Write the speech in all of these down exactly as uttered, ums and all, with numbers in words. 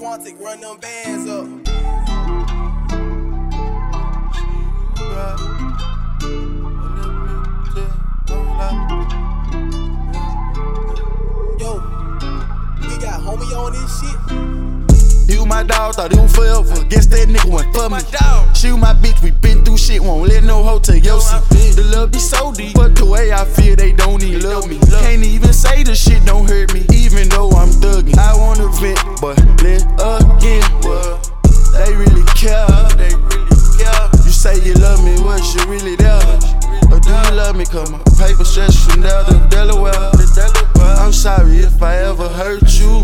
Quantic, run them bands up. Yo, we got homie on this shit. He was my dog, thought it was forever. Guess that nigga went for me. She was my bitch, we been through shit, won't let no hoe take your seat. The love be so deep, but the way I feel, they don't even love me. Can't even say the shit don't hurt me, even though I'm thugging. I wanna vent, but then again, well, they really care. They really care. You say you love me, was you really there? Or do you love me? Cause my paper stretch from there to Delaware. I'm sorry if I ever hurt you.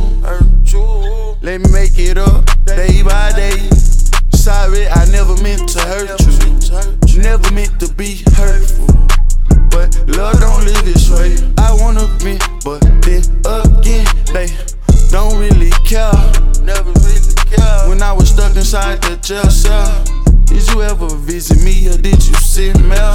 Let me make it up day by day. Sorry, I never meant to hurt you. Never meant to be hurtful. But love don't live this way. I wanna vent, but then again, they don't really care. Never really care. When I was stuck inside the jail cell, did you ever visit me or did you send mail?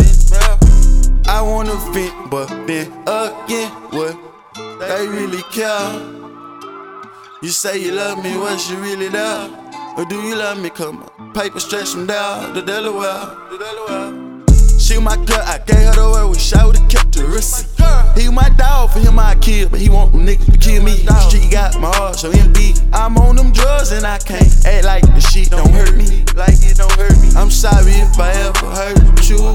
I wanna vent, but then again, what? They really care. You say you love me, was you really there? Or do you love me? Come on, paper stretch from there to Delaware. She was my girl, I gave her the word, wish I would've kept the receipt. He was my dog, for him I kill, but he want them niggas to kill me. The street got my heart, so M D. I'm on them drugs and I can't act like the shit don't hurt me. Like it don't hurt me. I'm sorry if I ever hurt you.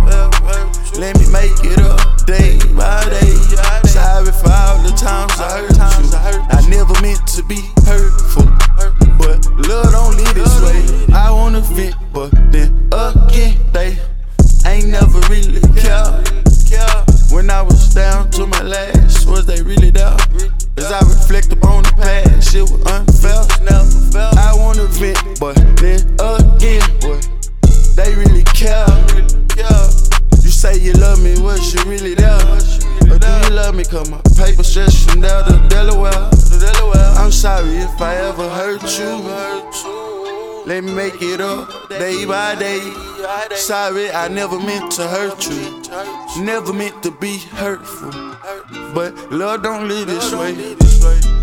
Let me make it up day by day. Sorry for all the times I hurt you. I never meant to be hurtful, but love don't live this way. I wanna vent, but then again, they ain't never really care. When I was down to my last, was they really there? As I reflect upon the past, shit was unfair. I wanna vent, but then again, what? They really care. You say you love me, was you really there? Or do you love me? Cause my paper stretch from there to Delaware. I'm sorry if I ever hurt you. Let me make it up day by day. Sorry, I never meant to hurt you. Never meant to be hurtful. But love don't live this way.